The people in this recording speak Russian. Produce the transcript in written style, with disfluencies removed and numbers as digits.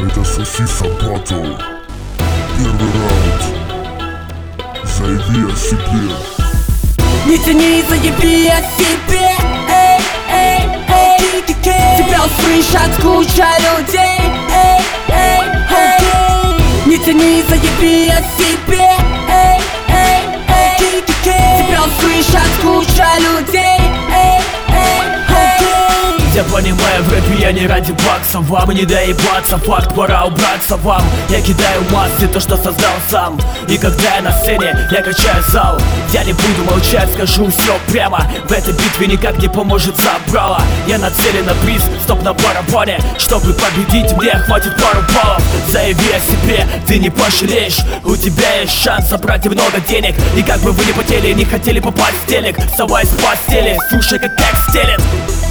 Это Сосиса Батл. Первый раунд. Заяви о себе. Не тяни, заяви о себе. Эй, эй, эй, тебя услышат куча людей. Эй, эй, эй, не тяни, заяви о себе. Эй, эй, эй, тебя услышат куча людей. Эй, эй, эй. Я понимаю, в рэпе я не ради баксов. Вам не доебаться, факт, пора убраться вам. Я кидаю массы, то, что создал сам. И когда я на сцене, я качаю зал. Я не буду молчать, скажу все прямо. В этой битве никак не поможет забрала. Я нацелен на приз, стоп на барабане. Чтобы победить, мне хватит пару баллов. Заяви о себе, ты не пожалеешь. У тебя есть шанс собрать немного денег. И как бы вы не потели, не хотели попасть в телек, вставай с постели, слушай, как текст стелет.